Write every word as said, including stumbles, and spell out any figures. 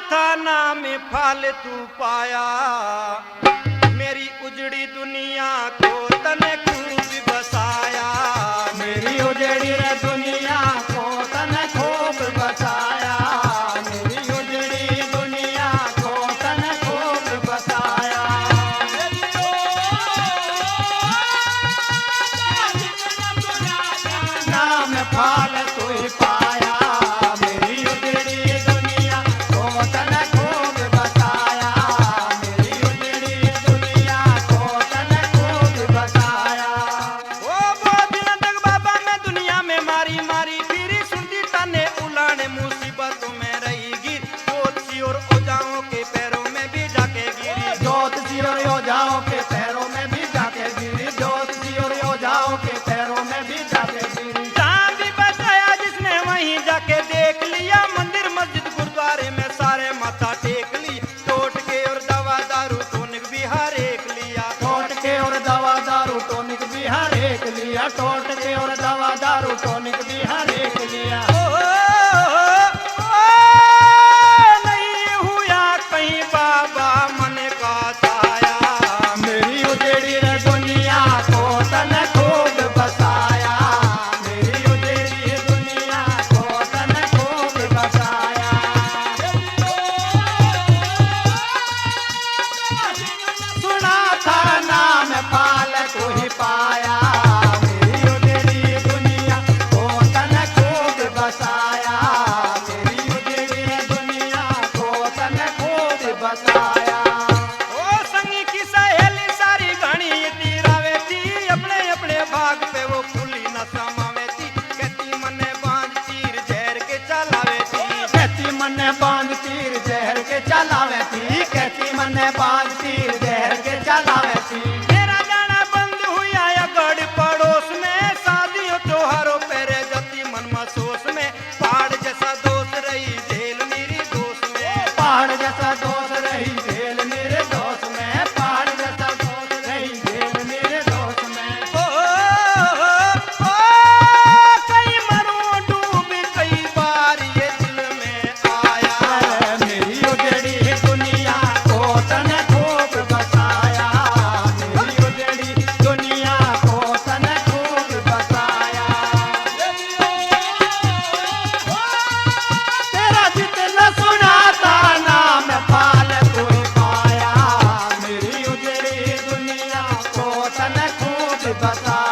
था नाम फालतू पाया, मेरी उजड़ी दुनिया को तने खूब बसाया, मेरी उजड़ी दुनिया को तने खूब बसाया, मेरी उजड़ी दुनिया को तने खूब बसाया। नाम फालतू ही पाया, मेरी उजड़ी दुनिया को तने खूब बसाया, मेरी उजड़ी दुनिया को तने खूब बसाया। ओ बहुत दिन तक बाबा मैं दुनिया में मारी मारी फिरी, सुनती ताने उलाने मुसीबतों में रही गिर, ज्योतिषी और ओझाओं के पैरों में भी जाके गिरी, ज्योतिषी और योद्धाओं के पैरों में भी जाके गिरी, ज्योतिषी और योद्धाओं के पैरों में भी जाके गिरी। जहाँ भी बचाया जिसने वहीं जाके देख लिया, मंदिर मस्जिद गुरुद्वारे में सारे माथा टेक ली, टोट के और दवा दारू टोनिक भी हर एक लिया, टोट के और दवा दारू टोनिक भी हर एक लिया, टोट के और दवा दारू टोनिक भी हर एक लिया। ओ, ओ, नहीं हुआ कहीं बाबा मन का छाया, मेरी उजड़ी रे दुनिया को तने खूब बसाया, मेरी उजड़ी दुनिया को तने खूब बसाया। सुना था नाम फालतू ही पाया, मेरी उजड़ी दुनिया को तने खूब बसाया, मेरी उजड़ी दुनिया को तने खूब बसाया। ओ संगी की सहेली सारी घनी तीरावे थी, अपने अपने भाग पे वो खुली न समावे थी, कहती मने बांध तीर जहर के चलावे थी, कहती मने बांध तीर जहर के चलावे थी, कहती मने बांध तीर जहर के चलावे थी। मेरा जाना बंद हुआ या गढ़ पड़ोस में, शादियों त्योहारों पेरे जती मन महसूस में, पहाड़ जैसा दोस्त रही झेल मेरी दोस्त में, पहाड़ जैसा दोस्त रही झेल मेरे दोस्त में, पहाड़ जैसा दोस्त रही झेल मेरे दोस्त में। ओ, ओ, ओ, कई मरूं डूब कई बार ये दिल में आया, मेरी उजड़ी दुनिया को तने खूब बसाया, मेरी उजड़ी दुनिया को तने खूब बसाया। तेरा जितना सुना था नाम फालतू ही पाया, मेरी उजड़ी दुनिया को तने खूब बसाया।